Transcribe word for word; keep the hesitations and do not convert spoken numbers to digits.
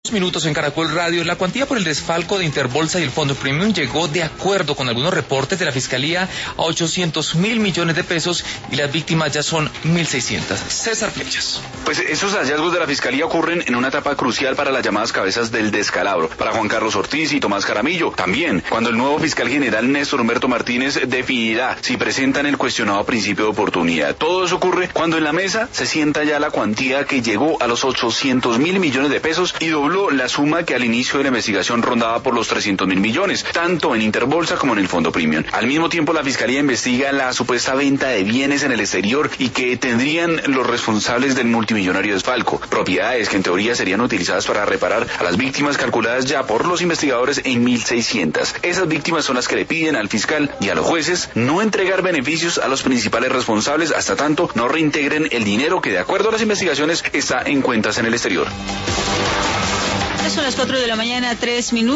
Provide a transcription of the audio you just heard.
Minutos en Caracol Radio. La cuantía por el desfalco de Interbolsa y el Fondo Premium llegó, de acuerdo con algunos reportes de la Fiscalía, a ochocientos mil millones de pesos y las víctimas ya son mil seiscientas. César Flechas. Pues esos hallazgos de la Fiscalía ocurren en una etapa crucial para las llamadas cabezas del descalabro, para Juan Carlos Ortiz y Tomás Jaramillo. También cuando el nuevo fiscal general Néstor Humberto Martínez definirá si presentan el cuestionado principio de oportunidad. Todo eso ocurre cuando en la mesa se sienta ya la cuantía que llegó a los ochocientos mil millones de pesos y dobló la suma que al inicio de la investigación rondaba por los trescientos mil millones, tanto en Interbolsa como en el Fondo Premium. Al mismo tiempo, la Fiscalía investiga la supuesta venta de bienes en el exterior y que tendrían los responsables del multimillonario desfalco, propiedades que en teoría serían utilizadas para reparar a las víctimas, calculadas ya por los investigadores en mil seiscientas. Esas víctimas son las que le piden al fiscal y a los jueces no entregar beneficios a los principales responsables hasta tanto no reintegren el dinero que, de acuerdo a las investigaciones, está en cuentas en el exterior. Son las cuatro de la mañana, tres minutos.